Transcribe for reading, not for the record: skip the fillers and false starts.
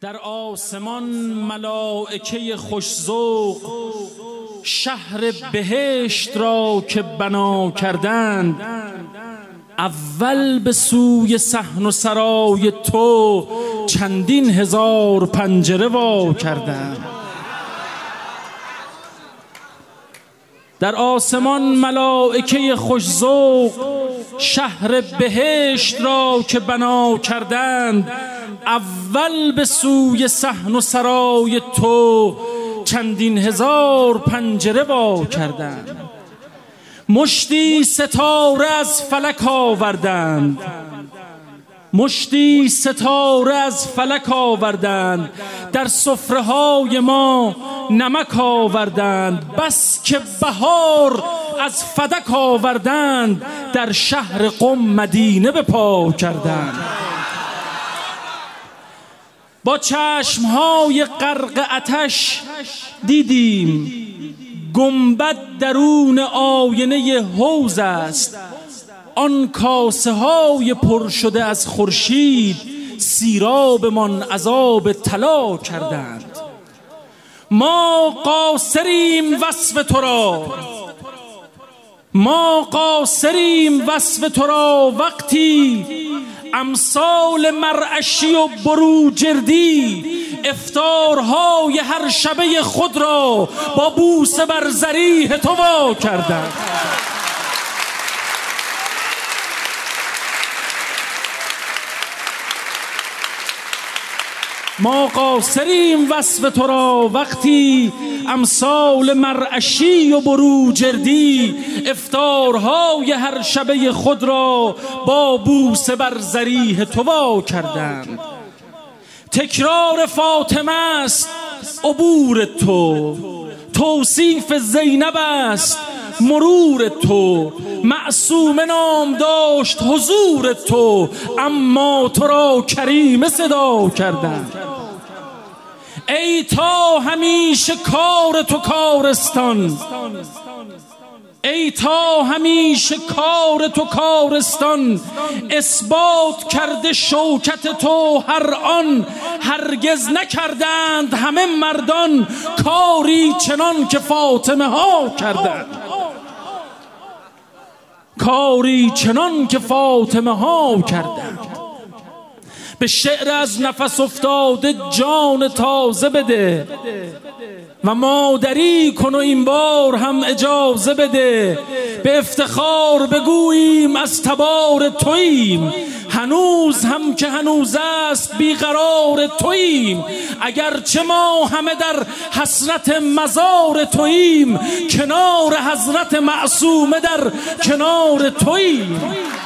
در آسمان ملائکه خوش‌ذوق شهر بهشت را که بنا کردند، اول به سوی صحن و سرای تو چندین هزار پنجره وا کردند. در آسمان ملائکه خوش‌ذوق شهر بهشت را که بنا کردند، اول به سوی صحن و سرای تو چندین هزار پنجره وا کردند. مشتی ستاره از فلک آوردند، مشتی ستاره از فلک آوردند، در سفره‌های ما نمک آوردند. بس که بهار از فدک آوردند، در شهر قم مدینه به پا کردند. با چشمهای غرق آتش دیدیم گنبد درون آینه حوض است. آن کاسه های پر شده از خورشید سیرابمان عذاب طلا کردند. ما قاصریم وصف تو را، ما قاصریم وصف تو را، وقتی امثال مرعشی و بروجردی افطارهای هر شبه خود را با بوسه بر ضریح تو وا کردند. ما قاصریم وصف تو را، وقتی امثال مرعشی و بروجردی افطارهای هر شبه خود را با بوسه بر ضریح تو وا کردند. تکرار فاطمه است عبور تو، توصیف زینب است مرور تو، معصومه نام داشت حضور تو، اما تو را کریمه صدا کردند. ای تا همیشه کار تو کارستان، ای تا همیشه کار تو کارستان، اثبات کرده شوکت تو هر آن، هرگز نکردند همه مردان کاری چنان که فاطمه ها کردند، کاری چنان که فاطمه ها کردند. به شعر از نفس افتاده جان تازه بده و مادری کن و این بار هم اجازه بده. به افتخار بگوییم از تبار توییم، هنوز هم که هنوز است بیقرار توییم. اگرچه ما همه در حسرت مزار توییم، کنار حضرت معصومه در کنار توییم.